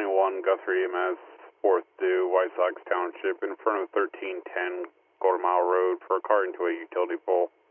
21 Guthrie EMS, 4th due, White Sox Township, in front of 1310 Golden Mile Road for a car into a utility pole.